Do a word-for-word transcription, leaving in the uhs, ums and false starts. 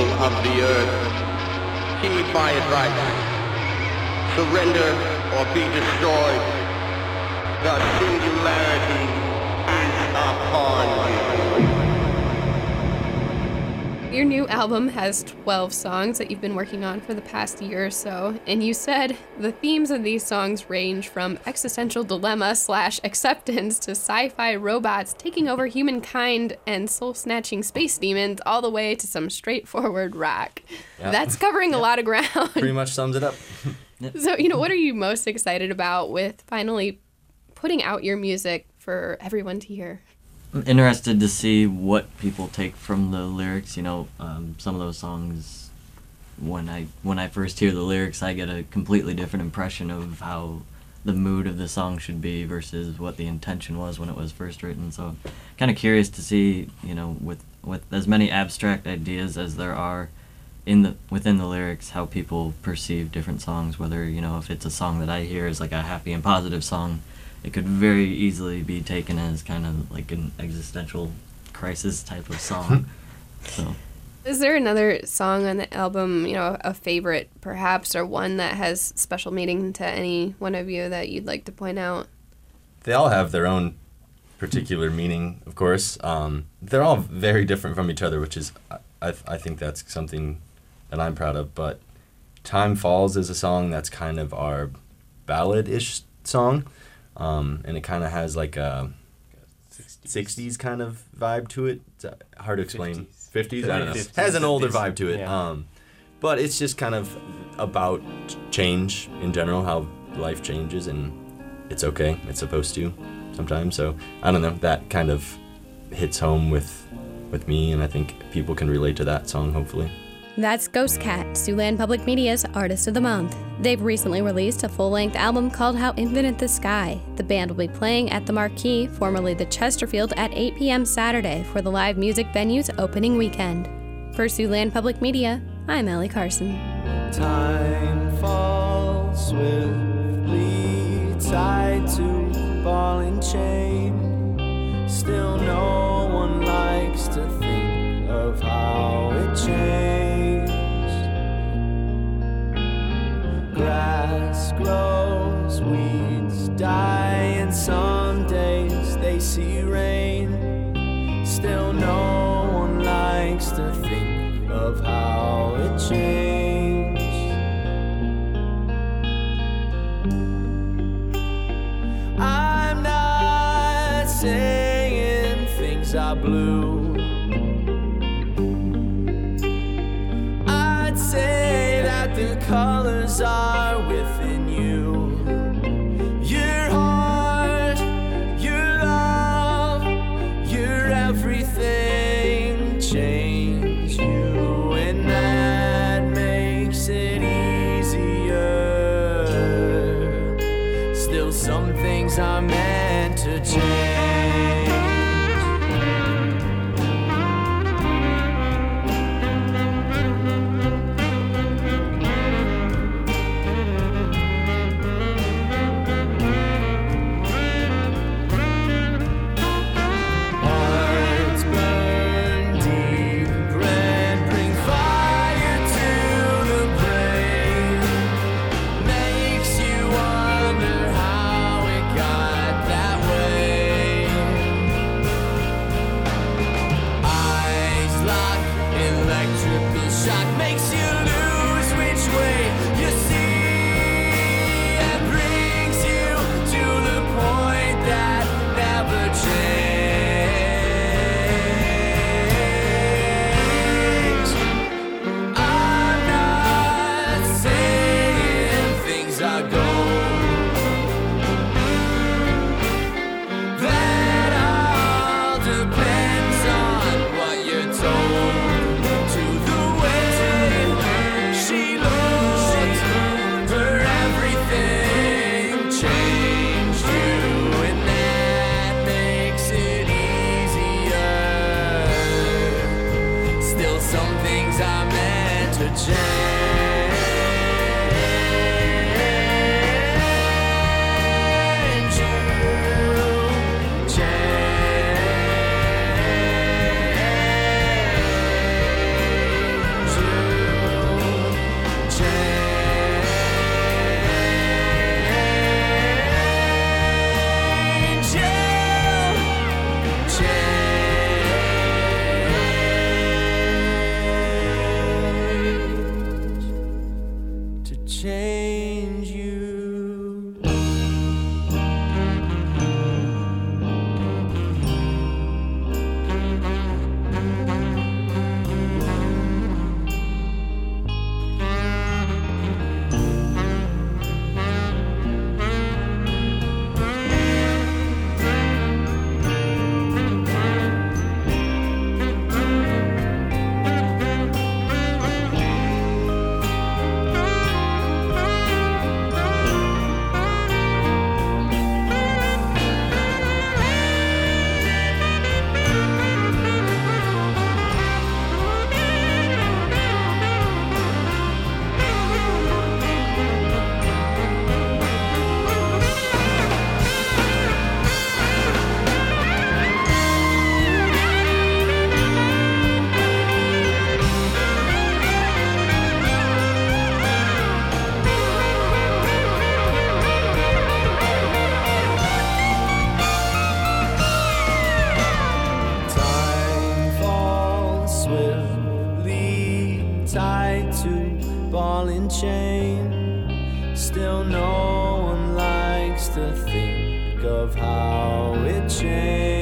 people of the earth, heed my advice. Surrender or be destroyed. The singularity is upon you. Your new album has twelve songs that you've been working on for the past year or so, and you said the themes of these songs range from existential dilemma slash acceptance to sci-fi robots taking over humankind and soul-snatching space demons, all the way to some straightforward rock. Yep. That's covering yep. a lot of ground. Pretty much sums it up. Yep. So, you know, what are you most excited about with finally putting out your music for everyone to hear? I'm interested to see what people take from the lyrics. You know, um, some of those songs, when I when I first hear the lyrics, I get a completely different impression of how the mood of the song should be versus what the intention was when it was first written. So, kind of curious to see, you know, with with as many abstract ideas as there are in the within the lyrics, how people perceive different songs. Whether, you know, if it's a song that I hear is like a happy and positive song, it could very easily be taken as kind of like an existential crisis type of song. So, is there another song on the album, you know, a favorite perhaps, or one that has special meaning to any one of you that you'd like to point out? They all have their own particular meaning, of course. Um, they're all very different from each other, which is, I, I think that's something that I'm proud of. But Time Falls is a song that's kind of our ballad-ish song. Um, and it kind of has like a sixties kind of vibe to it. It's hard to explain. fifties? I don't know. It has an older vibe to it. Yeah. Um, but it's just kind of about change in general, how life changes, and it's okay. It's supposed to sometimes. So, I don't know. That kind of hits home with, with me, and I think people can relate to that song, hopefully. That's Ghost Cat, Siouxland Public Media's Artist of the Month. They've recently released a full-length album called How Infinite the Sky. The band will be playing at the Marquee, formerly the Chesterfield, at eight p.m. Saturday for the live music venue's opening weekend. For Siouxland Public Media, I'm Ellie Carson. Time falls swiftly, tied to ball and chain. Still no one likes to think of how it changed. Grass grows, weeds die, and some days they see rain. Still no one likes to think of how it changed. I'm not saying things are blue. I'd say that the colors are within you. Your heart, your love, your everything change you, and that makes it easier. Still some things are meant to change. Change chain. Still no one likes to think of how it changed.